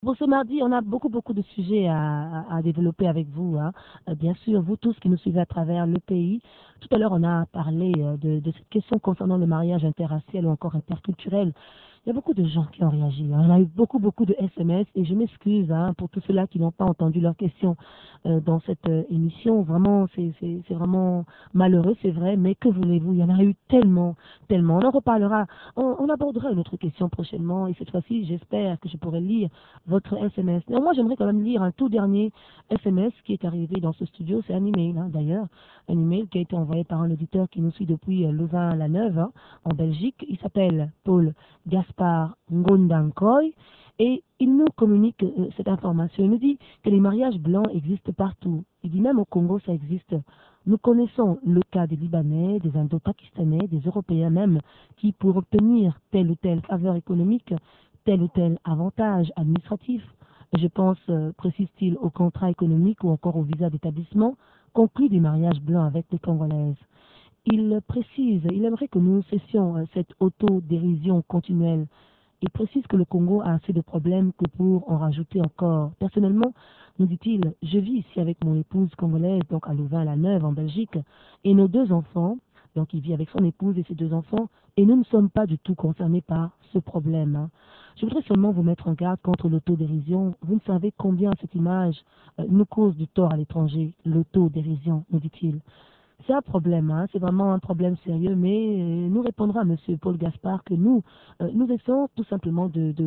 Pour ce mardi, on a beaucoup de sujets à développer avec vous, hein. Bien sûr, vous tous qui nous suivez à travers le pays. Tout à l'heure, on a parlé de cette question concernant le mariage interracial ou encore interculturel. Il y a beaucoup de gens qui ont réagi, hein. On a eu beaucoup de SMS et je m'excuse, hein, pour tous ceux-là qui n'ont pas entendu leurs questions dans cette émission. Vraiment, c'est vraiment malheureux, c'est vrai, mais que voulez-vous? Il y en a eu tellement. On en reparlera. On abordera une autre question prochainement et cette fois-ci, j'espère que je pourrai lire votre SMS. Néanmoins, j'aimerais quand même lire un tout dernier SMS qui est arrivé dans ce studio. C'est un email, hein, d'ailleurs. Un email qui a été envoyé par un auditeur qui nous suit depuis Louvain-la-Neuve, hein, en Belgique. Il s'appelle Paul Gaspard Ngondankoy. Et il nous communique cette information. Il nous dit que les mariages blancs existent partout. Il dit même au Congo, ça existe. Nous connaissons le cas des Libanais, des Indo-Pakistanais, des Européens même, qui, pour obtenir telle ou telle faveur économique, tel ou tel avantage administratif, je pense, précise-t-il, au contrat économique ou encore au visa d'établissement, conclut des mariages blancs avec les Congolaises. Il précise, il aimerait que nous cessions cette autodérision continuelle. Il précise que le Congo a assez de problèmes que pour en rajouter encore. Personnellement, nous dit-il, je vis ici avec mon épouse congolaise, donc à Louvain-la-Neuve en Belgique, et nos deux enfants, donc il vit avec son épouse et ses deux enfants, et nous ne sommes pas du tout concernés par ce problème, hein. Je voudrais seulement vous mettre en garde contre l'autodérision. Vous ne savez combien cette image nous cause du tort à l'étranger, l'autodérision, nous dit-il. C'est un problème, hein, c'est vraiment un problème sérieux, mais nous répondra M. Paul Gaspard que nous essayons tout simplement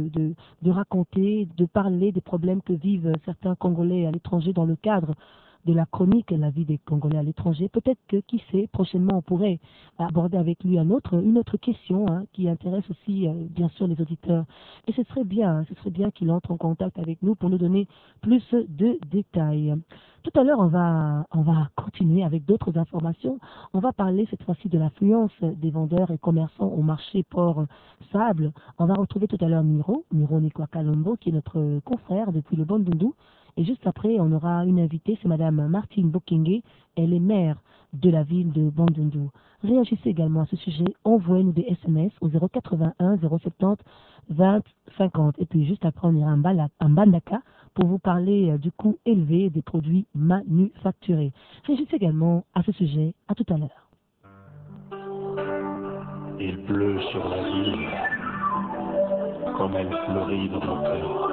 de raconter, de parler des problèmes que vivent certains Congolais à l'étranger dans le cadre de la chronique La vie des Congolais à l'étranger. Peut-être que, qui sait, prochainement on pourrait aborder avec lui une autre question, hein, qui intéresse aussi bien sûr les auditeurs. Et ce serait bien qu'il entre en contact avec nous pour nous donner plus de détails. Tout à l'heure, on va continuer avec d'autres informations. On va parler cette fois-ci de l'affluence des vendeurs et commerçants au marché port Sable. On va retrouver tout à l'heure Miro Nikwa Kalombo, qui est notre confrère depuis le Bandundu. Et juste après, on aura une invitée, c'est Madame Martine Bokenge. Elle est maire de la ville de Bandundu. Réagissez également à ce sujet. Envoyez-nous des SMS au 081 070 20 50. Et puis juste après, on ira en Bandaka pour vous parler du coût élevé des produits manufacturés. Réagissez également à ce sujet. À tout à l'heure. Il pleut sur la ville comme elle fleurit dans mon cœur.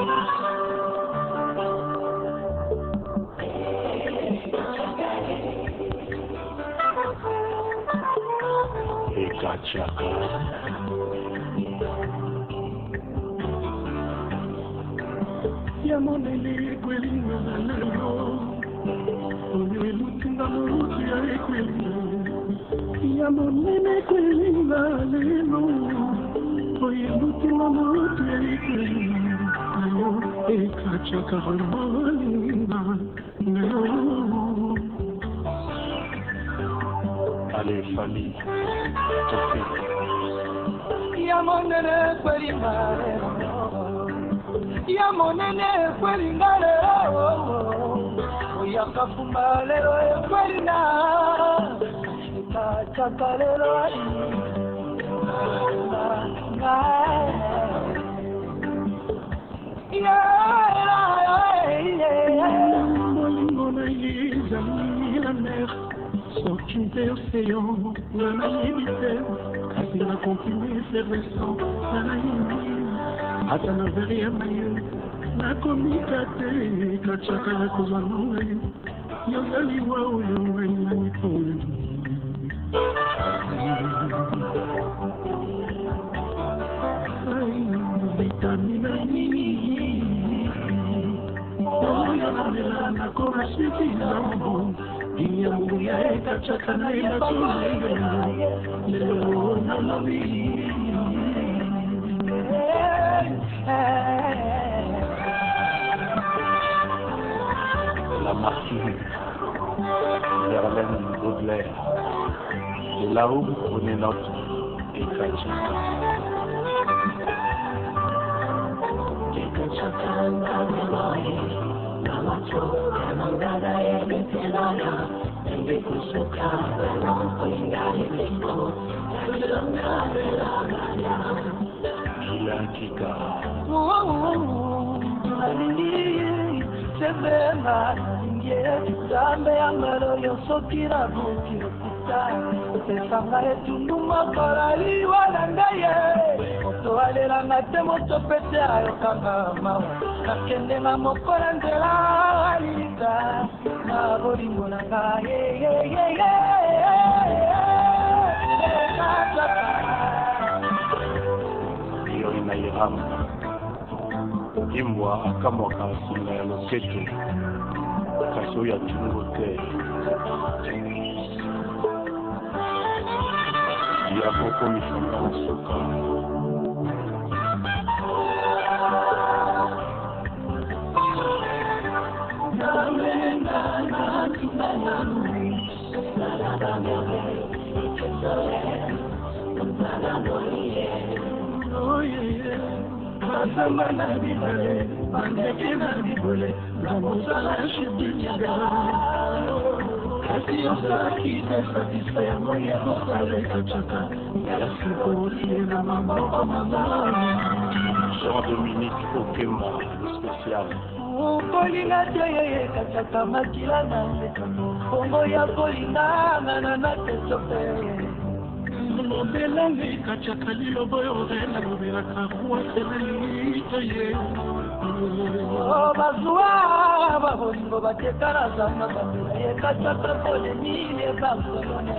Et Kachaka. Yamonele kwelinga na lelo Onyo elutinga morutu ya ekwelinga Yamonele kwelinga lelo Onyo elutinga morutu ya ekwelinga Ayo ekachaka rolinga Nelo Allez, Fali, Yamonele kwelinga lelo Ya monene kwelinga lero Oyaka fumba lero ekwelina Chaka lero Molingo na yezali la mer Sorti de océan Na yebite Kasi na continue effervescent Na yebite Ata na veri ya maye Na komika te Kachaka ya kozwa nunga Yozali wa uyo Wena nipole Vitamina nini Oyo na mela na kora siti zambo Inya mungu ya eka chaka na ila tule Lelo na lobi la Martine, Verlaine Baudelaire, de là où prenez notre et Kachaka. Kila Kika. nalingi sebenga nalingi zambe ya maloyo soki na buki okuta pesanga etundu mokola liwa na ngaye moto alelanga te moto pete ayokanga mawa nakendenga mokola nzela alita na bolingo na ngaye iyo inairamu imbwa akamwaka singa ya loketo kasi oyo atungo te yakokomisanga na suka Basama na bibale, bandeke na bibole, zamosala shibitiga. Kasi osaki te satisfaire moye kosale kachaka, yasi kotie na maboko mabala. Jean-Dominique Okemba, le spécial. Kolinga te yeye kachaka makila na leka, kongo ya kolinga ngana na tesope. Belangi kachaka lilobo yorena lobelaka wasenalito ye bazwa babolingo bateka na zamba bandela ye kachaka polemile bakolone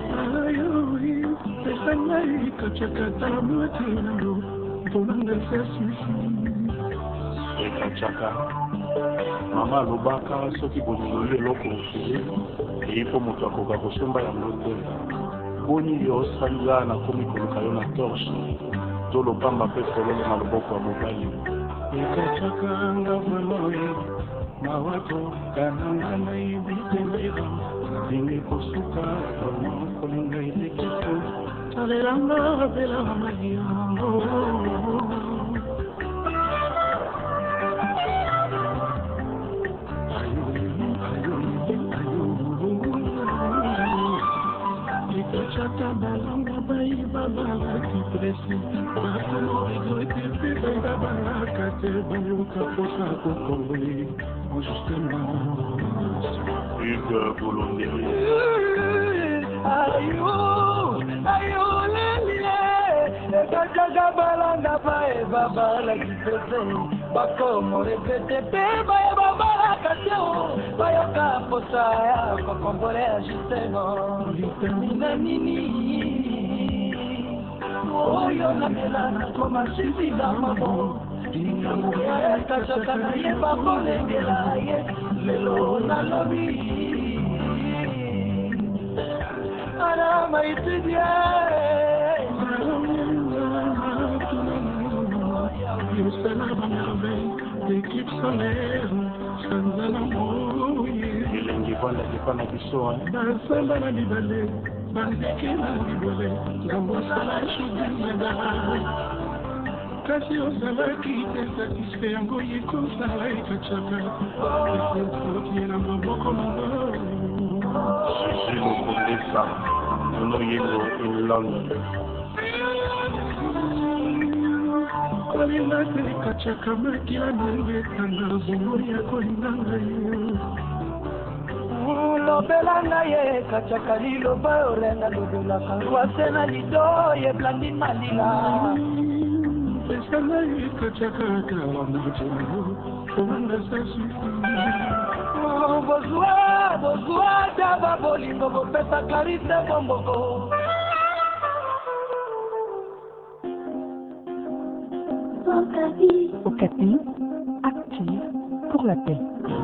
esangai kachaka talamwetinalo mponanga sasusi ekachaka mama alobaka soki bolingo eloko ofele eyipo moto akoka kosomba yango te boni yo osanga na komi koluka yo na torche to lopamba mpe fololo na loboko ya mobali ekachaka nga vraimen mawato kananga nayebi te naira ndenge kosuka vraimen kolinga elekito talelanga belanga maliango Chata balanga bai babala kipresi Bakono regrete pepe babala kate Bayoka posa kokongoli Justement Hugues Bolonderi Ayo lelie Ekachaka balanga bai babala kipresi Bakono regrete pepe babala kate Bayoka posa kokongoli Justement Vitamina nini Oyo na melana koma sisi na mabo Ikamuya kachaka na ye bako lengela ye Lelo na lobi Ana maitidia Yosana banave L'équipe solaire Sanzana moye elengi vanda kefana biso Basamba na bibale bandeke na bibole ngambosala shudimada kasi osalaki te satisfait yango yekosala ekachaka esekotie na maboko mabao silokondesa nono yengo elanga kolinga te ekachaka makila nangekanga bongo ya kolinganga yo lobelanga ye kachaka liloba olenga lobelaka lwase na lido yeblandi malila esanga ye kachaka kalamujengo obanga sasusi bozwa daba bolingo bopesa karite bomboko Okapi, active pour la paix.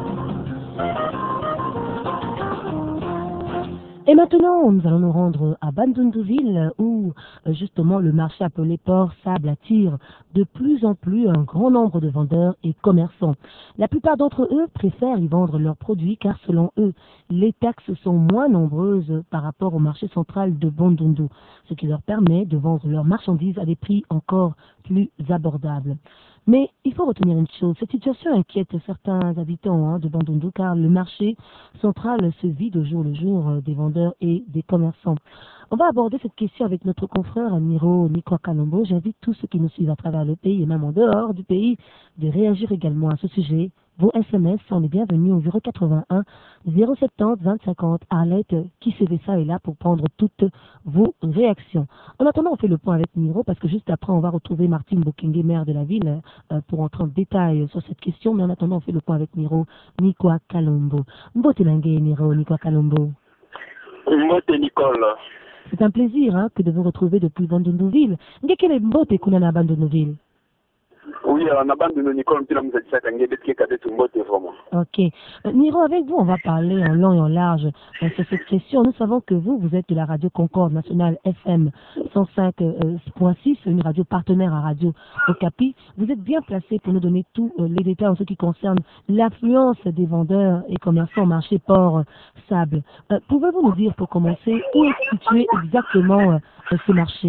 Et maintenant, nous allons nous rendre à Bandundu-Ville où justement le marché appelé Port Sable attire de plus en plus un grand nombre de vendeurs et commerçants. La plupart d'entre eux préfèrent y vendre leurs produits car selon eux, les taxes sont moins nombreuses par rapport au marché central de Bandundu, ce qui leur permet de vendre leurs marchandises à des prix encore plus abordables. Mais il faut retenir une chose, cette situation inquiète certains habitants de Bandundu car le marché central se vide au jour le jour des vendeurs et des commerçants. On va aborder cette question avec notre confrère Amiro Nikwa Kalombo. J'invite tous ceux qui nous suivent à travers le pays et même en dehors du pays de réagir également à ce sujet. Vos SMS sont les bienvenus au 081 070 2050. Arlette qui ça est là pour prendre toutes vos réactions. En attendant, on fait le point avec Miro parce que juste après, on va retrouver Martine Bokenge, maire de la ville, pour entrer en détail sur cette question. Mais en attendant, on fait le point avec Miro Nikwa Kalombo. Mbote Langue, Miro Nikwa Kalombo. Mbote Nicole. C'est un plaisir que de vous retrouver depuis Bandundouville. Ngekele Mbote Kunana Bandundouville. Oui, on a abandonné Nicole, puis là, vous êtes vraiment. Ok. Miro, avec vous, on va parler en long et en large sur cette question. Nous savons que vous êtes de la radio Concorde nationale FM 105.6, une radio partenaire à Radio Okapi. Vous êtes bien placé pour nous donner tous les détails en ce qui concerne l'affluence des vendeurs et commerçants au marché Port-Sable. Pouvez-vous nous dire, pour commencer, où est situé exactement ce marché?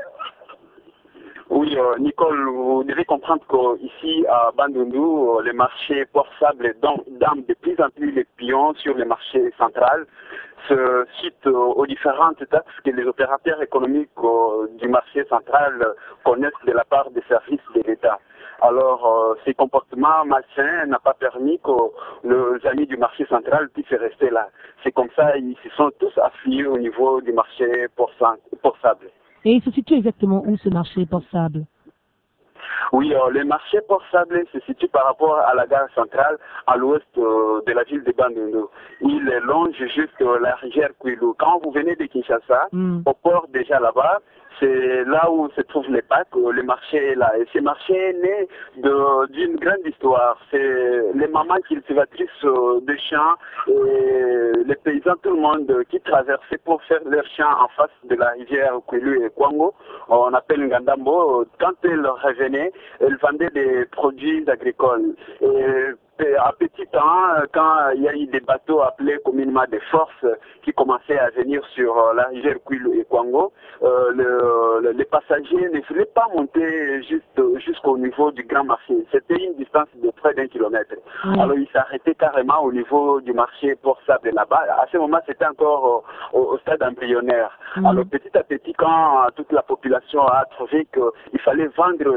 Oui, Nicole, vous devez comprendre qu'ici à Bandundu, les marchés Port-Sable dament de plus en plus les pions sur les marchés centrales, se citent aux différentes taxes que les opérateurs économiques du marché central connaissent de la part des services de l'État. Alors, ces comportements malsains n'ont pas permis que les amis du marché central puissent rester là. C'est comme ça, ils se sont tous affiliés au niveau du marché Port-Sable. Et il se situe exactement où ce marché Port-Sable? Oui, le marché Port-Sable se situe par rapport à la gare centrale à l'ouest de la ville de Bandundu. Il longe juste la rivière Kwilu. Quand vous venez de Kinshasa, au port déjà là-bas, c'est là où se trouvent les packs, le marché est là. Et ce marché est né d'une grande histoire. C'est les mamans cultivatrices de champs et les paysans, tout le monde qui traversaient pour faire leurs champs en face de la rivière Kwilu et Kwango. On appelle Ngandambo. Quand elles revenaient, elles vendaient des produits agricoles. Et à petit temps, quand il y a eu des bateaux appelés communément des forces qui commençaient à venir sur la rivière Kwilu et Kwango, les passagers ne voulaient pas monter jusqu'au niveau du grand marché. C'était une distance de près d'1 kilomètre. Alors ils s'arrêtaient carrément au niveau du marché Port-Sable là-bas. À ce moment, c'était encore au stade embryonnaire. Alors petit à petit, quand toute la population a trouvé qu'il fallait vendre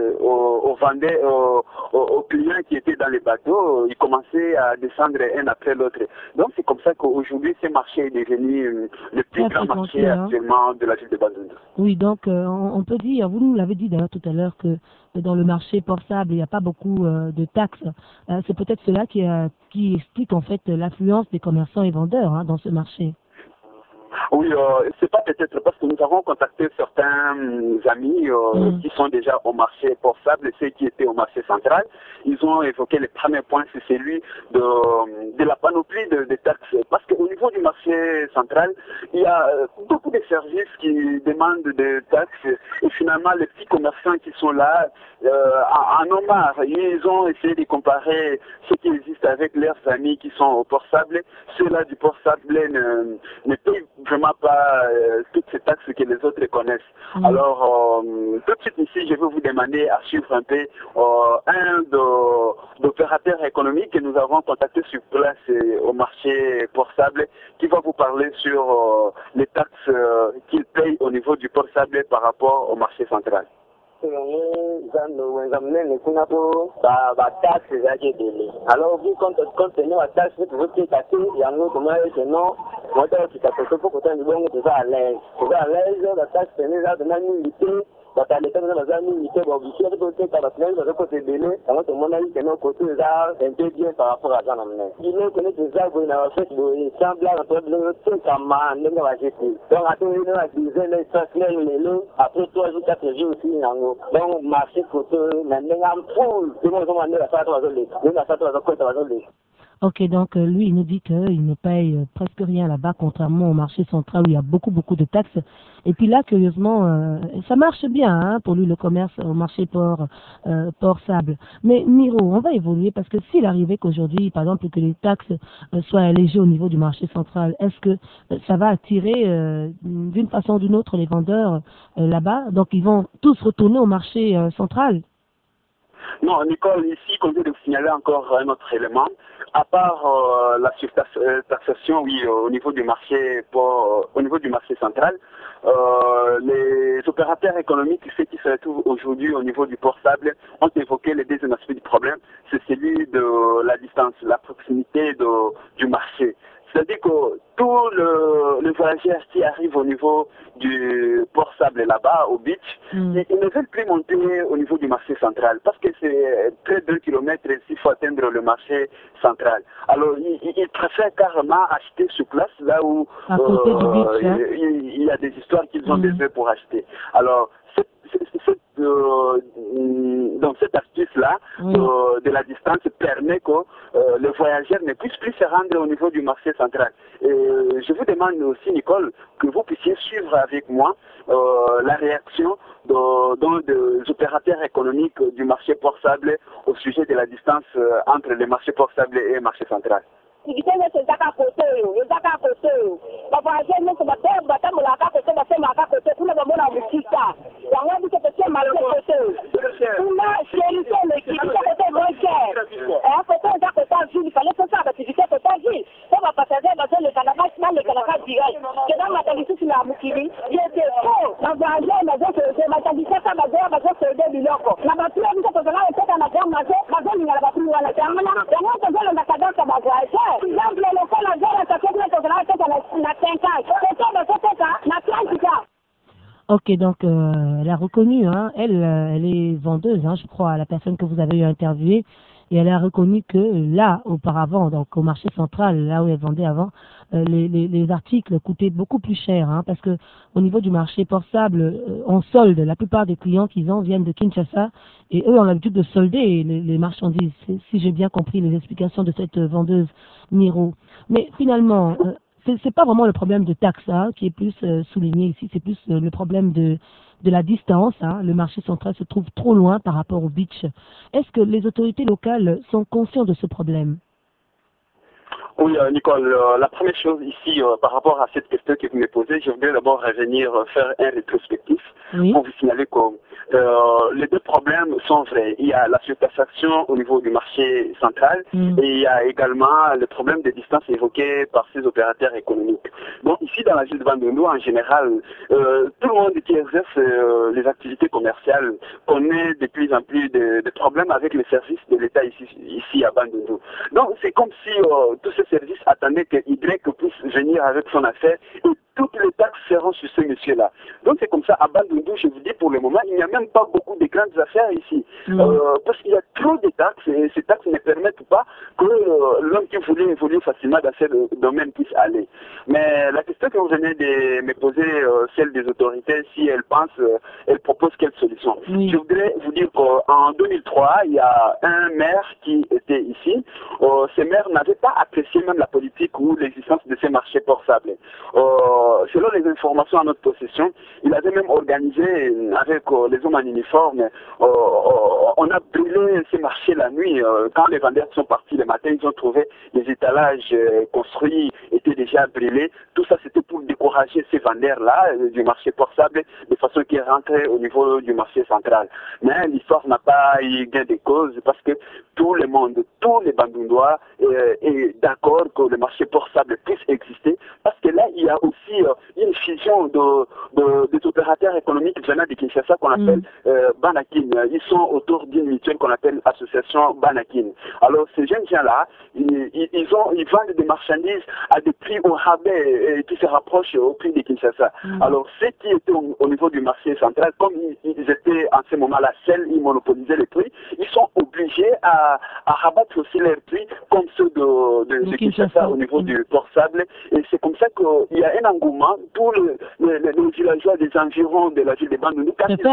aux clients qui étaient dans les bateaux, ils commençaient à descendre un après l'autre. Donc c'est comme ça qu'aujourd'hui, ce marché est devenu le plus grand marché actuellement de la ville de Bandundu. Oui, donc on peut dire, vous nous l'avez dit d'ailleurs tout à l'heure, que dans le marché Port-Sable, il n'y a pas beaucoup de taxes. C'est peut-être cela qui explique en fait l'affluence des commerçants et vendeurs dans ce marché. Oui, c'est pas peut-être parce que nous avons contacté certains amis qui sont déjà au marché Port-Sable et ceux qui étaient au marché central. Ils ont évoqué le premier point, c'est celui de la panoplie de taxes. Parce qu'au niveau du marché central, il y a beaucoup de services qui demandent des taxes et finalement les petits commerçants qui sont là en ont marre. Ils ont essayé de comparer ce qui existe avec leurs amis qui sont au Port-Sable. Ceux-là du Port-Sable ne payent vraiment pas toutes ces taxes que les autres connaissent. Alors, tout de suite ici, je vais vous demander à suivre un peu un d'opérateurs économiques que nous avons contacté sur place au marché Port-Sable qui va vous parler sur les taxes qu'ils payent au niveau du Port-Sable par rapport au marché central. Alors, vu compte tenu de la taxe, vous pouvez passer, il y a un autre moyen que non, moi, je suis à l'aise. Je suis à l'aise, la taxe, c'est là de l'annualité. Dans les temps de la unité, obligé de côté par la semaine, de côté délai, dans notre monde, il y a un côté des arts, un peu bien par rapport à ça. Il nous connaît des arbres, il a fait le semblable entre le tout comme un n'importe quoi jeté. Donc, à tout le monde, la dizaine, les 5 semaines, les loups, après 3 jours, 4 jours aussi, donc, marché côté, maintenant, un poule, tout le monde va la faire 3 jours, la faire 3 jours, Ok, donc lui, il nous dit qu'il ne paye presque rien là-bas, contrairement au marché central où il y a beaucoup de taxes. Et puis là, curieusement, ça marche bien pour lui, le commerce au marché Port-Sable. Mais Miro, on va évoluer parce que s'il arrivait qu'aujourd'hui, par exemple, que les taxes soient allégées au niveau du marché central, est-ce que ça va attirer d'une façon ou d'une autre les vendeurs là-bas? Donc ils vont tous retourner au marché central? Non, Nicole, ici, comme je vais vous signaler encore un autre élément, à part la surtaxation, oui, au niveau du marché central, les opérateurs économiques, ceux qui se retrouvent aujourd'hui au niveau du port sable, ont évoqué les deuxième aspect du problème, c'est celui de la distance, la proximité du marché. C'est-à-dire que tous les voyageurs qui arrivent au niveau du port sable là-bas, au beach, ils ne veulent plus monter au niveau du marché central parce que c'est près d'1 kilomètre s'il faut atteindre le marché central. Alors, ils préfèrent carrément acheter sur place, là où à côté du beach, hein. il y a des histoires qu'ils ont besoin pour acheter. Alors, donc cette astuce-là de la distance permet que les voyageurs ne puissent plus se rendre au niveau du marché central. Et je vous demande aussi, Nicole, que vous puissiez suivre avec moi la réaction des opérateurs économiques du marché port sable au sujet de la distance entre le marché port sable et le marché central. Ok, donc elle a reconnu, hein, elle est vendeuse, hein, je crois, la personne que vous avez eu interviewée, et elle a reconnu que là, auparavant, donc au marché central, là où elle vendait avant, les articles coûtaient beaucoup plus cher, hein, parce que au niveau du marché port sable, on solde, la plupart des clients qu'ils ont viennent de Kinshasa, et eux ont l'habitude de solder les marchandises, si j'ai bien compris les explications de cette vendeuse Niro. Mais finalement, c'est pas vraiment le problème de taxe, hein, qui est plus souligné ici, c'est plus le problème de la distance, hein. Le marché central se trouve trop loin par rapport au beach. Est-ce que les autorités locales sont conscientes de ce problème? Oui, Nicole, la première chose ici, par rapport à cette question que vous me posez, je voudrais d'abord revenir faire un rétrospectif pour vous signaler que les deux problèmes sont vrais. Il y a la surtaxation au niveau du marché central et il y a également le problème de distance évoqué par ces opérateurs économiques. Donc ici, dans la ville de Bandundu, en général, tout le monde qui exerce les activités commerciales connaît de plus en plus de problèmes avec les services de l'État ici à Bandundu. Donc c'est comme si tous ces services attendaient que Y puisse venir avec son affaire et toutes les taxes seront sur ce monsieur-là. Donc c'est comme ça, à Bandundu, je vous dis pour le moment, il n'y a même pas beaucoup de grandes affaires ici. Parce qu'il y a trop de taxes et ces taxes ne permettent pas que l'homme qui voulait évoluer facilement dans ce domaine puisse aller. Mais la question que vous venez de me poser, celle des autorités, si elles pensent, elles proposent quelle solution. Je voudrais vous dire qu'en 2003, il y a un maire qui était ici. Ce maire n'avait pas apprécié même la politique ou l'existence de ces marchés port sable. Selon les informations à notre possession, il avait même organisé avec les hommes en uniforme, on a brûlé ces marchés la nuit. Quand les vendeurs sont partis le matin, ils ont trouvé les étalages construits étaient déjà brûlés. Tout ça, c'était pour décourager ces vendeurs-là du marché port sable de façon qu'ils rentraient au niveau du marché central. Mais l'histoire n'a pas eu gain de cause parce que tout le monde, tous les Bandundois est d'accord que le marché port sable puisse exister parce que là, il y a aussi une fusion des opérateurs économiques venant de Kinshasa qu'on appelle Banakin. Ils sont autour d'une mutuelle qu'on appelle Association Banakin. Alors, ces jeunes gens-là, ils vendent des marchandises à des prix au rabais qui se rapprochent au prix de Kinshasa. Alors, ceux qui étaient au niveau du marché central, comme ils étaient en ce moment-là seuls, ils monopolisaient les prix, ils sont obligés à rabattre aussi leurs prix comme ceux de Kinshasa au niveau du port sable. Et c'est comme ça qu'il y a un engouement. Tous les villageois des environs de la ville de Bandundu,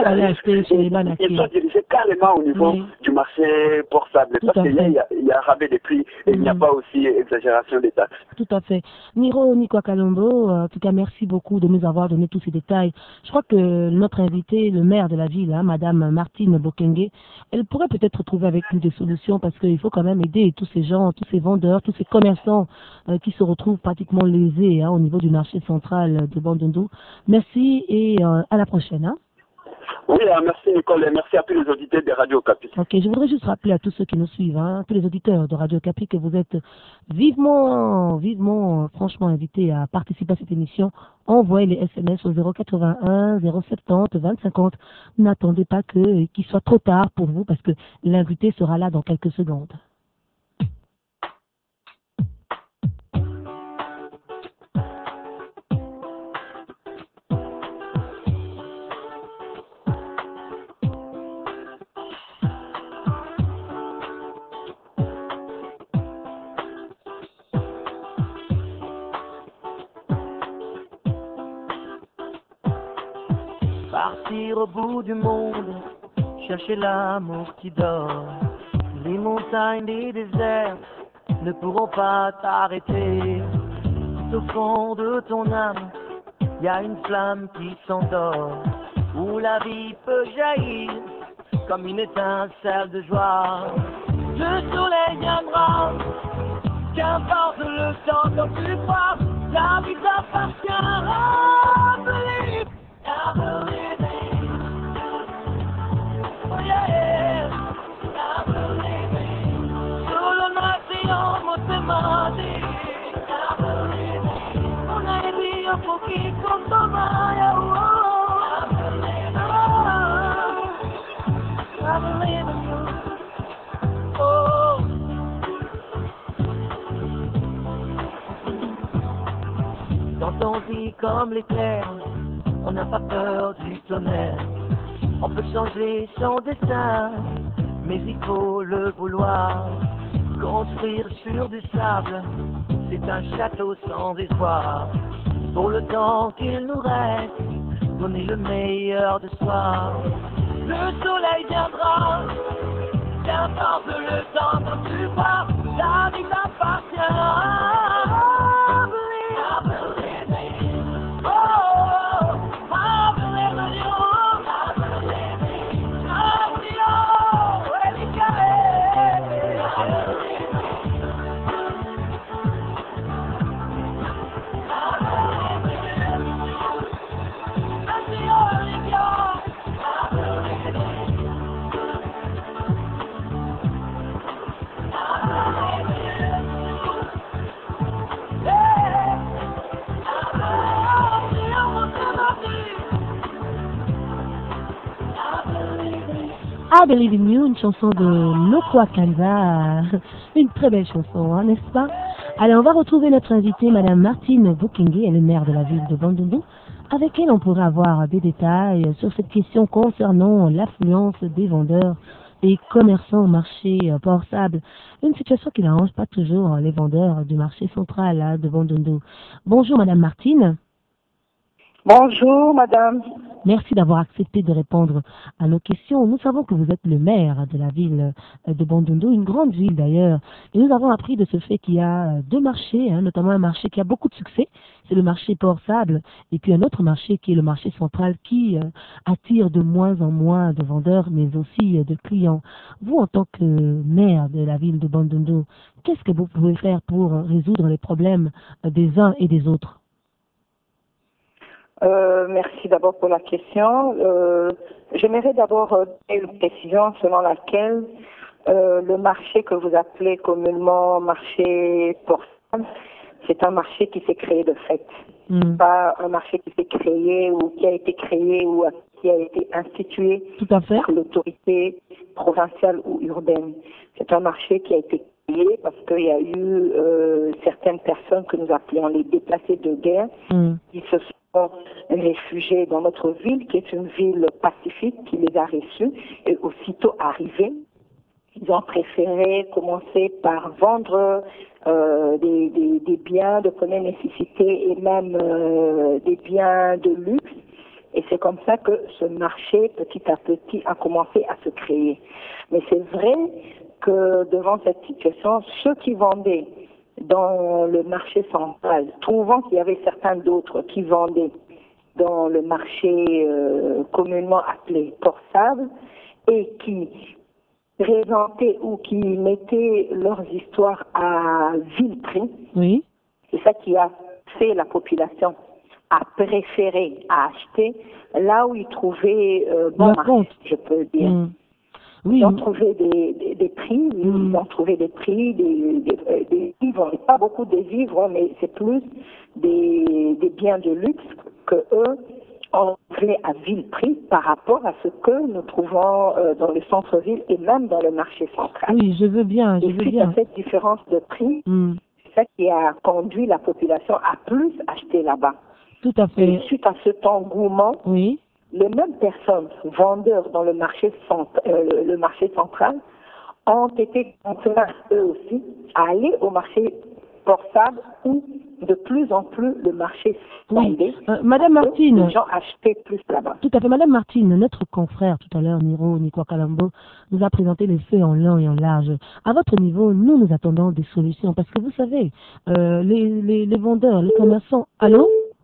ils sont dirigés carrément au niveau du marché port sable. Parce qu'il y a rabais des prix et il n'y a pas aussi exagération des taxes. Tout à fait. Nico Kalombo, en tout cas, merci beaucoup de nous avoir donné tous ces détails. Je crois que notre invité, le maire de la ville, hein, Madame Martine Bokenge, elle pourrait peut-être trouver avec nous des solutions parce qu'il faut quand même aider tous ces gens, tous ces vendeurs, tous ces commerçants qui se retrouvent pratiquement lésés, hein, au niveau du marché central de Bandundu. Merci et à la prochaine. Hein. Oui, merci Nicole et merci à tous les auditeurs de Radio Okapi. Ok, je voudrais juste rappeler à tous ceux qui nous suivent, hein, tous les auditeurs de Radio Okapi, que vous êtes vivement, franchement invités à participer à cette émission. Envoyez les SMS au 081 070 2050. N'attendez pas qu'il soit trop tard pour vous parce que l'invité sera là dans quelques secondes. Partir au bout du monde, chercher l'amour qui dort. Les montagnes, les déserts ne pourront pas t'arrêter. Tout au fond de ton âme, y a une flamme qui s'endort, où la vie peut jaillir comme une étincelle de joie. Le soleil viendra, qu'importe le temps dont tu crois, la vie t'appartiendra. Believe, I believe it. Oh yeah, I believe it. Solo naciamo temati. I believe it. Non hai via pochi con domani. I believe it. I believe in you. Oh. Quand on vit comme l'éclair, on n'a pas peur du tonnerre. On peut changer son destin, mais il faut le vouloir. Construire sur du sable, c'est un château sans espoir. Pour le temps qu'il nous reste, donner le meilleur de soi. Le soleil viendra, qu'importe le temps dont tu pars, la vie t'appartient. I Believe in You, une chanson de Lokwa Kanza, une très belle chanson, hein, n'est-ce pas? Allez, on va retrouver notre invitée, Madame Martine Bukenge, elle est maire de la ville de Bandundu. Avec elle, on pourrait avoir des détails sur cette question concernant l'affluence des vendeurs et commerçants au marché Port-Sable. Une situation qui n'arrange pas toujours les vendeurs du marché central hein, de Bandundu. Bonjour, Madame Martine. Bonjour, madame. Merci d'avoir accepté de répondre à nos questions. Nous savons que vous êtes le maire de la ville de Bandundu, une grande ville d'ailleurs. Et nous avons appris de ce fait qu'il y a deux marchés, hein, notamment un marché qui a beaucoup de succès, c'est le marché Port-Sable, et puis un autre marché qui est le marché central qui attire de moins en moins de vendeurs, mais aussi de clients. Vous, en tant que maire de la ville de Bandundu, qu'est-ce que vous pouvez faire pour résoudre les problèmes des uns et des autres? Merci d'abord pour la question. J'aimerais d'abord donner une précision selon laquelle le marché que vous appelez communément marché Port-Sable, c'est un marché qui s'est créé de fait. Pas un marché qui s'est créé ou qui a été créé ou qui a été institué par l'autorité provinciale ou urbaine. C'est un marché qui a été créé parce qu'il y a eu certaines personnes que nous appelons les déplacés de guerre qui se sont réfugiés dans notre ville, qui est une ville pacifique, qui les a reçus, et aussitôt arrivés, ils ont préféré commencer par vendre des biens de première nécessité et même des biens de luxe. Et c'est comme ça que ce marché, petit à petit, a commencé à se créer. Mais c'est vrai que devant cette situation, ceux qui vendaient dans le marché central, trouvant qu'il y avait certains d'autres qui vendaient dans le marché communément appelé Port-Sable et qui présentaient ou qui mettaient leurs histoires à vil prix, oui. C'est ça qui a fait la population a préféré acheter là où ils trouvaient bon marché, je peux dire. Oui. Ils ont trouvé des prix, ils ont trouvé des prix, des vivres, pas beaucoup de vivres, mais c'est plus des biens de luxe que eux ont trouvé à vil prix par rapport à ce que nous trouvons dans le centre-ville et même dans le marché central. Oui, je veux bien, suite à cette différence de prix, c'est ça qui a conduit la population à plus acheter là-bas. Tout à fait. Et suite à cet engouement, les mêmes personnes, vendeurs dans le marché central, ont été contraints eux aussi à aller au marché Port-Sable où de plus en plus le marché s'étendait. Madame Martine, les gens achetaient plus là-bas. Tout à fait, Madame Martine, notre confrère tout à l'heure, Nico Kalambo, nous a présenté les faits en long et en large. À votre niveau, nous attendons des solutions parce que vous savez, les vendeurs, les commerçants, allô?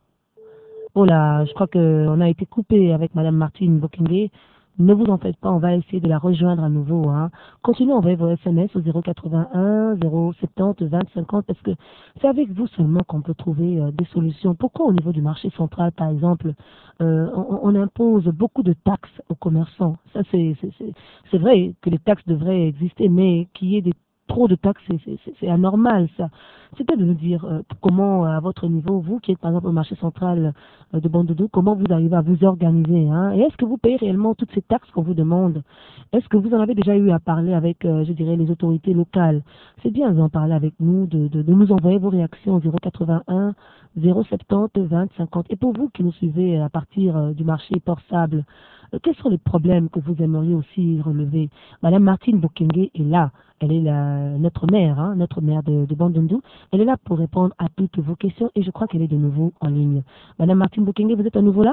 Oh là, je crois qu'on a été coupé avec Madame Martine Bokenge. Ne vous en faites pas, on va essayer de la rejoindre à nouveau. Continuez à envoyer vos SMS au 081 070 20 50 parce que c'est avec vous seulement qu'on peut trouver des solutions. Pourquoi au niveau du marché central, par exemple, on impose beaucoup de taxes aux commerçants? Ça, c'est vrai que les taxes devraient exister, mais qu'il y ait trop de taxes, c'est anormal, ça. C'est peut-être de nous dire comment, à votre niveau, vous qui êtes par exemple au marché central de Bandundu, comment vous arrivez à vous organiser, Et est-ce que vous payez réellement toutes ces taxes qu'on vous demande? Est-ce que vous en avez déjà eu à parler avec, je dirais, les autorités locales? C'est bien d'en parler avec nous, de nous envoyer vos réactions au 081 070 20 50. Et pour vous qui nous suivez à partir du marché Port-Sable, quels sont les problèmes que vous aimeriez aussi relever? Madame Martine Bokenge est là. Elle est notre maire de Bandundu. Elle est là pour répondre à toutes vos questions et je crois qu'elle est de nouveau en ligne. Madame Martine Bokenge, vous êtes à nouveau là?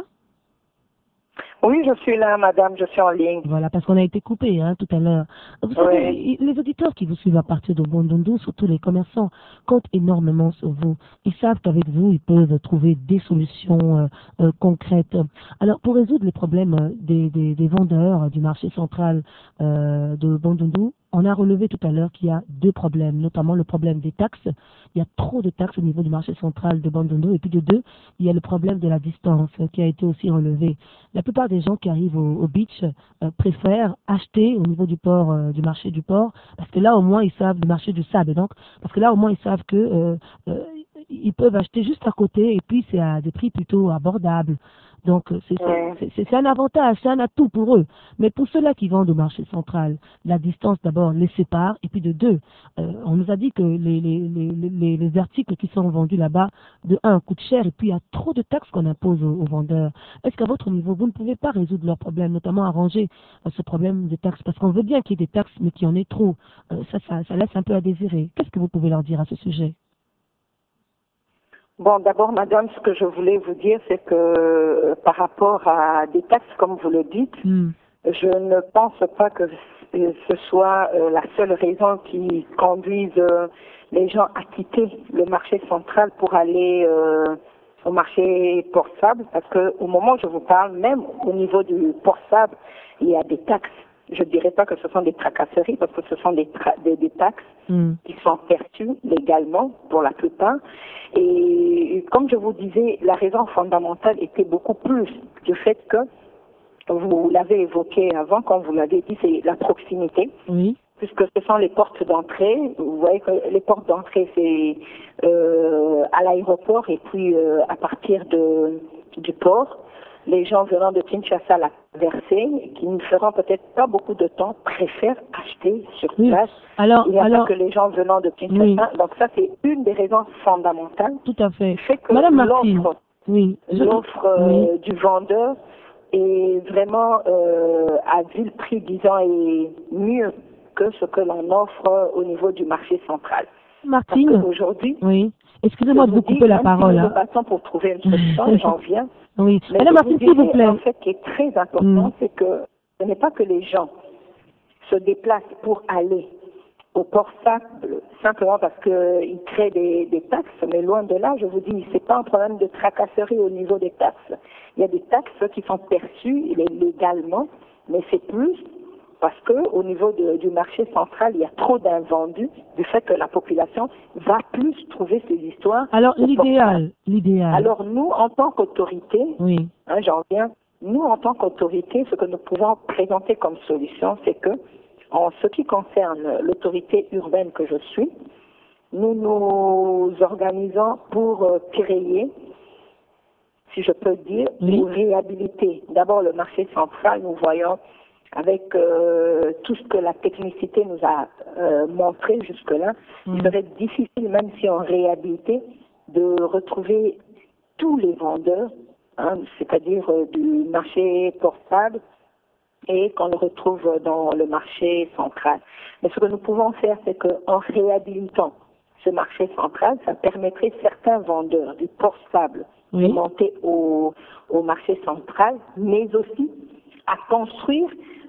Oui, je suis là, madame, je suis en ligne. Voilà, parce qu'on a été coupé tout à l'heure. Vous savez, les auditeurs qui vous suivent à partir de Bandundu, surtout les commerçants, comptent énormément sur vous. Ils savent qu'avec vous, ils peuvent trouver des solutions concrètes. Alors, pour résoudre les problèmes des vendeurs du marché central de Bandundu, on a relevé tout à l'heure qu'il y a deux problèmes, notamment le problème des taxes. Il y a trop de taxes au niveau du marché central de Bandundu. Et puis de deux, il y a le problème de la distance qui a été aussi relevé. La plupart des gens qui arrivent au beach préfèrent acheter au niveau du port, du marché du port, parce que là au moins ils savent, du marché du sable, donc, parce que là au moins ils savent que ils peuvent acheter juste à côté et puis c'est à des prix plutôt abordables. Donc c'est un avantage, c'est un atout pour eux. Mais pour ceux-là qui vendent au marché central, la distance d'abord les sépare et puis de deux, on nous a dit que les articles qui sont vendus là-bas, de un, coûtent cher et puis il y a trop de taxes qu'on impose aux vendeurs. Est-ce qu'à votre niveau, vous ne pouvez pas résoudre leurs problèmes, notamment arranger ce problème des taxes? Parce qu'on veut bien qu'il y ait des taxes, mais qu'il y en ait trop. Ça laisse un peu à désirer. Qu'est-ce que vous pouvez leur dire à ce sujet? Bon, d'abord, madame, ce que je voulais vous dire, c'est que par rapport à des taxes, comme vous le dites, je ne pense pas que ce soit la seule raison qui conduise les gens à quitter le marché central pour aller au marché Port-Sable, parce qu'au moment où je vous parle, même au niveau du Port-Sable, il y a des taxes. Je ne dirais pas que ce sont des tracasseries, parce que ce sont des taxes qui sont perçues légalement pour la plupart. Et comme je vous disais, la raison fondamentale était beaucoup plus du fait que, vous l'avez évoqué avant, quand vous l'avez dit, c'est la proximité. Oui. Puisque ce sont les portes d'entrée. Vous voyez que les portes d'entrée, c'est à l'aéroport et puis à partir du port. Les gens venant de Kinshasa la traverser, qui ne feront peut-être pas beaucoup de temps, préfèrent acheter sur place. Il n'y a pas que les gens venant de Kinshasa. Oui. Donc ça, c'est une des raisons fondamentales. Tout à fait. Fait que Madame Martine, l'offre du vendeur est vraiment à vil prix, disons, est mieux que ce que l'on offre au niveau du marché central. Martine, aujourd'hui, excusez-moi de vous couper la parole. Nous battons pour trouver une solution, j'en viens. Oui. Mais Madame Martine, s'il vous plaît. En fait, qui est très important, c'est que ce n'est pas que les gens se déplacent pour aller au Port-Sable simplement parce qu'ils créent des taxes, mais loin de là, je vous dis, c'est pas un problème de tracasserie au niveau des taxes. Il y a des taxes qui sont perçues légalement, mais c'est plus parce que au niveau du marché central, il y a trop d'invendus du fait que la population va plus trouver ces histoires. Alors, l'idéal. Alors, nous, en tant qu'autorité, oui. J'en reviens, nous, en tant qu'autorité, ce que nous pouvons présenter comme solution, c'est que, en ce qui concerne l'autorité urbaine que je suis, nous nous organisons pour créer, si je peux dire, ou réhabiliter. D'abord, le marché central, nous voyons avec tout ce que la technicité nous a montré jusque-là, il serait difficile, même si on réhabilitait, de retrouver tous les vendeurs, c'est-à-dire du marché portable, et qu'on le retrouve dans le marché central. Mais ce que nous pouvons faire, c'est qu'en réhabilitant ce marché central, ça permettrait certains vendeurs du portable de monter au marché central, mais aussi à construire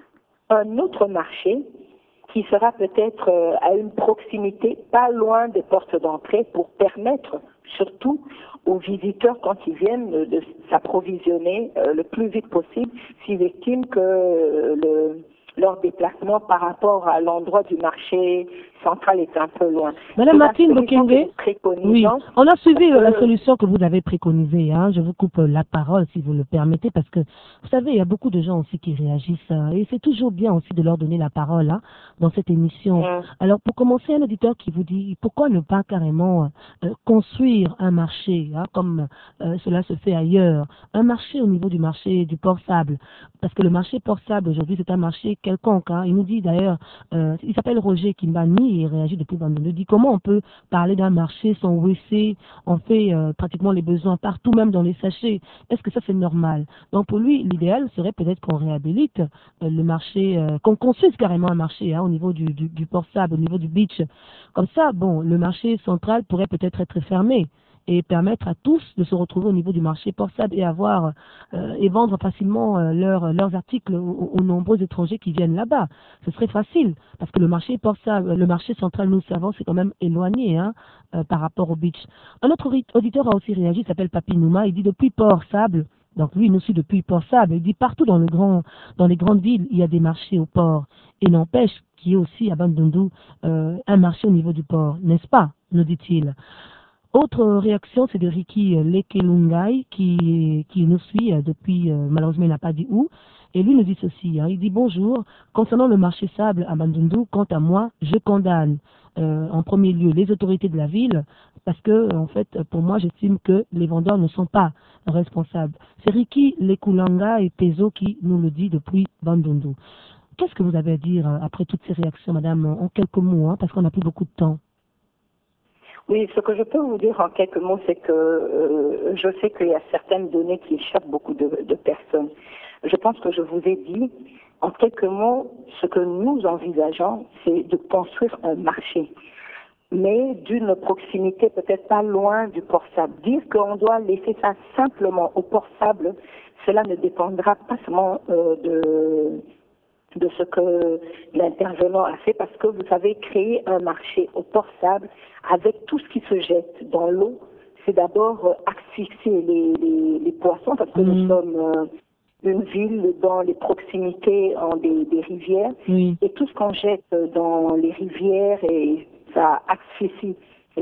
un autre marché qui sera peut-être à une proximité pas loin des portes d'entrée pour permettre surtout aux visiteurs, quand ils viennent, de s'approvisionner le plus vite possible s'ils estiment que leur déplacement par rapport à l'endroit du marché central est un peu loin. Madame Martine Bokenge, oui, on a suivi la solution que vous avez préconisée. Je vous coupe la parole si vous le permettez, parce que vous savez, il y a beaucoup de gens aussi qui réagissent et c'est toujours bien aussi de leur donner la parole dans cette émission. Alors, pour commencer, un auditeur qui vous dit pourquoi ne pas carrément construire un marché, comme cela se fait ailleurs, un marché au niveau du marché du port-sable, parce que le marché port-sable aujourd'hui c'est un marché quelconque. Il nous dit d'ailleurs, il s'appelle Roger Kimbani, il réagit depuis Bandundu, dit comment on peut parler d'un marché sans WC, on fait pratiquement les besoins partout, même dans les sachets. Est-ce que ça c'est normal? Donc pour lui, l'idéal serait peut-être qu'on réhabilite le marché, qu'on construise carrément un marché au niveau du port-sable, au niveau du beach. Comme ça, bon, le marché central pourrait peut-être être fermé et permettre à tous de se retrouver au niveau du marché port-sable et avoir et vendre facilement leurs articles aux nombreux étrangers qui viennent là-bas. Ce serait facile parce que le marché port-sable, le marché central nous servant, c'est quand même éloigné par rapport au beach. Un autre auditeur a aussi réagi, il s'appelle Papi Nouma, il dit depuis Port-Sable, donc lui il nous suit depuis Port-Sable, il dit partout dans les grandes villes il y a des marchés au port et n'empêche qu'il y ait aussi à Bandundu un marché au niveau du port, n'est-ce pas, nous dit-il. Autre réaction, c'est de Ricky Lekelungai qui nous suit depuis, malheureusement il n'a pas dit où, et lui nous dit ceci, il dit bonjour, concernant le marché sable à Bandundu, quant à moi, je condamne en premier lieu les autorités de la ville, parce que en fait, pour moi, j'estime que les vendeurs ne sont pas responsables. C'est Ricky Lekelungai et Pezo qui nous le dit depuis Bandundu. Qu'est-ce que vous avez à dire après toutes ces réactions, madame, en quelques mots, parce qu'on n'a plus beaucoup de temps? Oui, ce que je peux vous dire en quelques mots, c'est que je sais qu'il y a certaines données qui échappent beaucoup de personnes. Je pense que je vous ai dit, en quelques mots, ce que nous envisageons, c'est de construire un marché, mais d'une proximité peut-être pas loin du port-sable. Dire qu'on doit laisser ça simplement au port-sable, cela ne dépendra pas seulement de ce que l'intervenant a fait, parce que vous savez, créer un marché au port-sable avec tout ce qui se jette dans l'eau, c'est d'abord asphyxier les poissons, parce que nous sommes une ville dans les proximités des rivières, et tout ce qu'on jette dans les rivières, et ça asphyxie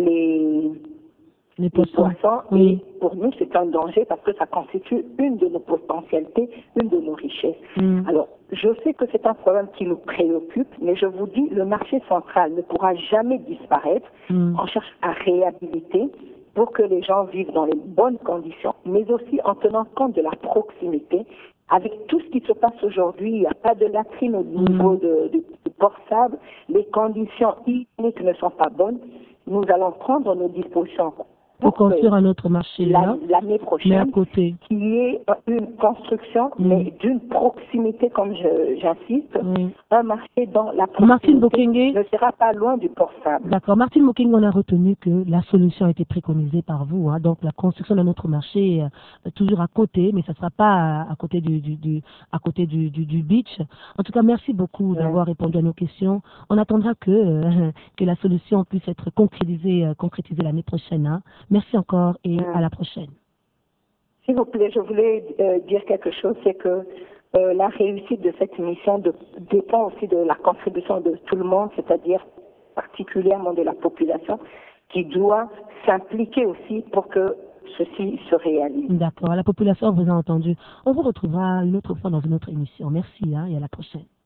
les poissons. Et pour nous, c'est un danger parce que ça constitue une de nos potentialités, une de nos richesses. Alors, je sais que c'est un problème qui nous préoccupe, mais je vous dis, le marché central ne pourra jamais disparaître. On cherche à réhabiliter pour que les gens vivent dans les bonnes conditions, mais aussi en tenant compte de la proximité. Avec tout ce qui se passe aujourd'hui, il n'y a pas de latrine au niveau du port-sable, les conditions hygiéniques ne sont pas bonnes. Nous allons prendre nos dispositions pour construire un autre marché l'année prochaine, mais à côté, qui est une construction, mais d'une proximité, comme j'insiste, un marché dans la proximité ne sera pas loin du port-sable. D'accord. Martine Bokenge, on a retenu que la solution a été préconisée par vous, donc la construction d'un autre marché toujours à côté, mais ça ne sera pas à côté du beach. En tout cas, merci beaucoup d'avoir répondu à nos questions. On attendra que la solution puisse être concrétisée l'année prochaine. Merci encore et à la prochaine. S'il vous plaît, je voulais dire quelque chose, c'est que la réussite de cette mission dépend aussi de la contribution de tout le monde, c'est-à-dire particulièrement de la population, qui doit s'impliquer aussi pour que ceci se réalise. D'accord, la population vous a entendu. On vous retrouvera une autre fois dans une autre émission. Merci et à la prochaine.